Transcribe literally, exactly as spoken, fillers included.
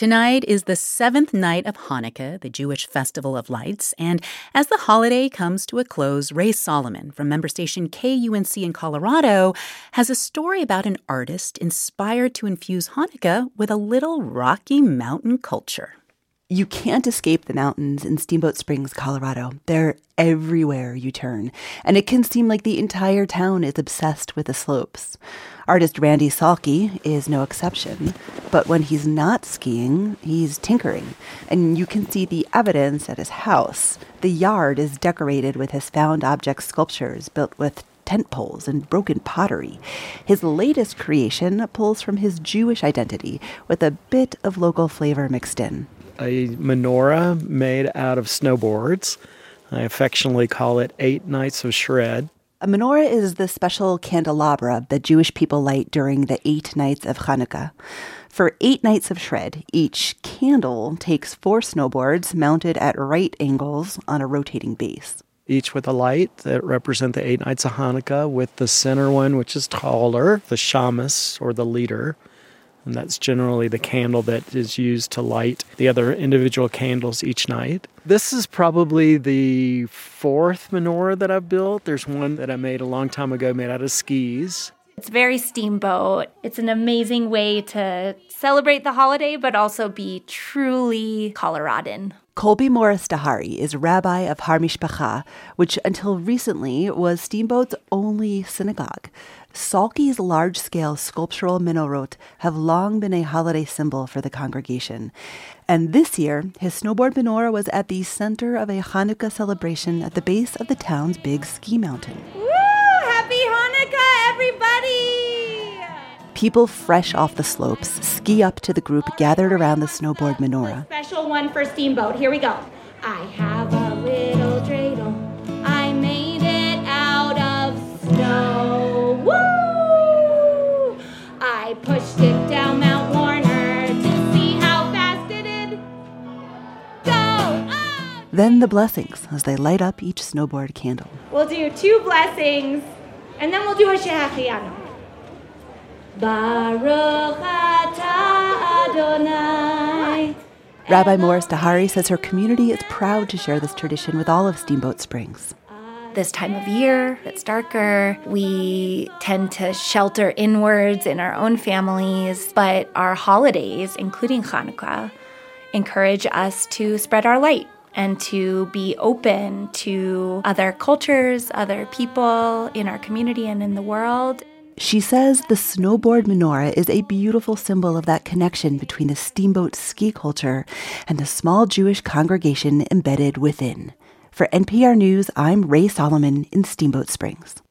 Tonight is the seventh night of Hanukkah, the Jewish festival of lights, and as the holiday comes to a close, Ray Solomon from member station K U N C in Colorado has a story about an artist inspired to infuse Hanukkah with a little Rocky Mountain culture. You can't escape the mountains in Steamboat Springs, Colorado. They're everywhere you turn, and it can seem like the entire town is obsessed with the slopes. Artist Randy Salke is no exception, but when he's not skiing, he's tinkering, and you can see the evidence at his house. The yard is decorated with his found object sculptures built with tent poles and broken pottery. His latest creation pulls from his Jewish identity with a bit of local flavor mixed in. A menorah made out of snowboards. I affectionately call it Eight Nights of Shred. A menorah is the special candelabra that Jewish people light during the eight nights of Hanukkah. For eight nights of shred, each candle takes four snowboards mounted at right angles on a rotating base. Each with a light that represent the eight nights of Hanukkah, with the center one, which is taller, the shamus, or the leader. And that's generally the candle that is used to light the other individual candles each night. This is probably the fourth menorah that I've built. There's one that I made a long time ago made out of skis. It's very steamboat. It's an amazing way to celebrate the holiday, but also be truly Coloradan. Colby Morris Dahari is rabbi of Har Mishpacha, which until recently was Steamboat's only synagogue. Salke's large-scale sculptural menorot have long been a holiday symbol for the congregation. And this year, his snowboard menorah was at the center of a Hanukkah celebration at the base of the town's big ski mountain. Woo! Happy Hanukkah, everybody! People fresh off the slopes ski up to the group gathered around the snowboard menorah. A special one for Steamboat. Here we go. I have a little dreidel. I made it out of snow. Woo! I pushed it down Mount Warner to see how fast it did go up. Then the blessings as they light up each snowboard candle. We'll do two blessings, and then we'll do a Shehachianu. Baruch atah Adonai. Rabbi Morris Dahari says her community is proud to share this tradition with all of Steamboat Springs. This time of year, it's darker. We tend to shelter inwards in our own families, but our holidays, including Hanukkah, encourage us to spread our light and to be open to other cultures, other people in our community and in the world. She says the snowboard menorah is a beautiful symbol of that connection between the steamboat ski culture and the small Jewish congregation embedded within. For N P R News, I'm Ray Solomon in Steamboat Springs.